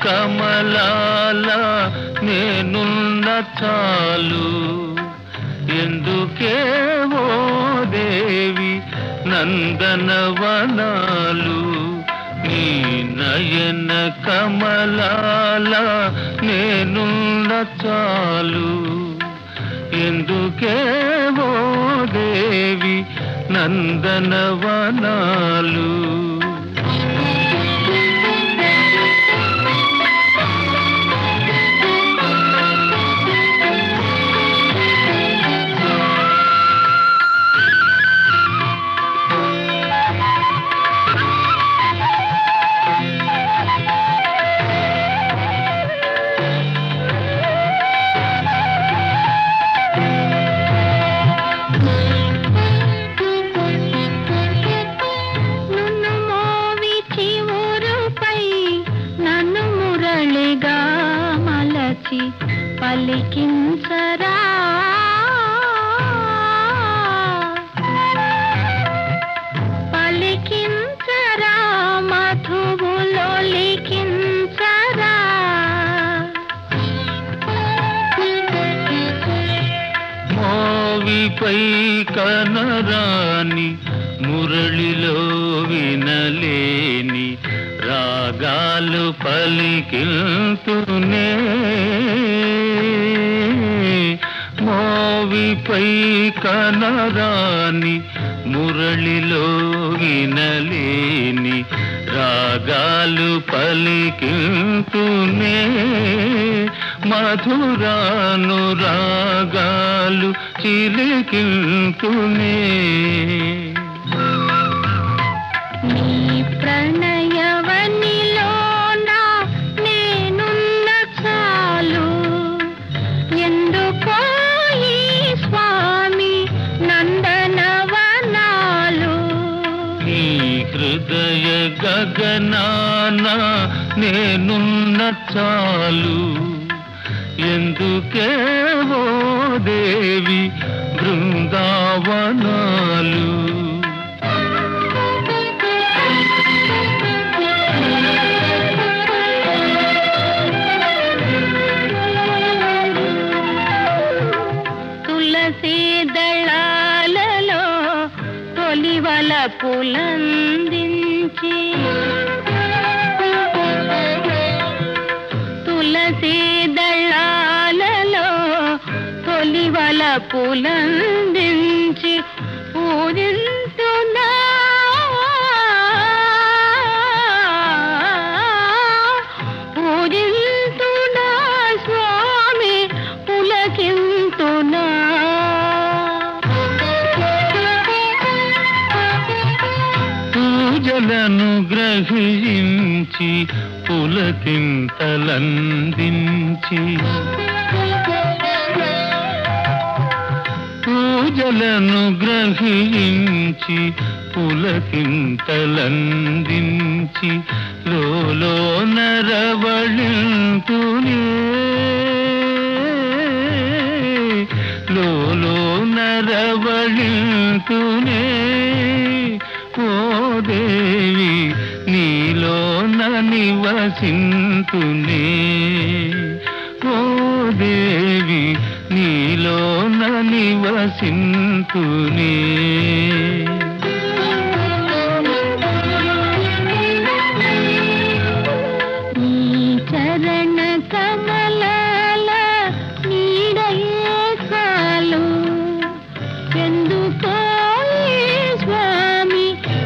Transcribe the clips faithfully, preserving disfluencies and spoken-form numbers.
కమలాల నేనున్న చాలు. ఎందుకే ఓ దేవి నందనవనాలు, నీ నయన కమలాల నేనున్న చాలు. ఎందుకే ఓ దేవి నందనవనాలు. పలికించరా పలికించరా మధువులో లిఖించరా. మోవిపై కనరాని మురళిలో వినలేని రాగాలు పలికిల్తునే. మోవిపై కనరాని మురళిలో వినలేని రాగాలు పలికిల్తునే. మధురాను రాగాలు చిలికిల్తునే. హృదయ గగనాన నేనున్న చాలు. ఎందుకే ఓ దేవి బృందావనాలు. తులసి దళాలలో తొలివల పులందించి, తులసి దళాలలో తొలివల పులందించి పూజింతున్నా పూజింతున్నా స్వామి పులకింతున్నా. పూజలను గ్రహించి పులకింతలందించి, పూజలను గ్రహించి పులకింతలందించి లోలో నరవళింతునే. లోలో నరవళింతునే. ఓ దేవి నీలో నివసింతునే. ఓ దేవి నీలో నివసింతునే. నీ చరణ కమలాల నీడయే చాలు. ఎందుకో స్వామి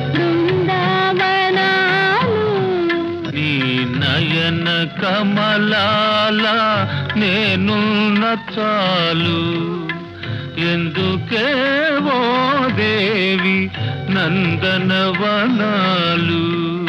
బృందావనాలు. నీ నయన కమలాల నేనున్న చాలు. ఎందుకే ఓ దేవి నందనవనాలు.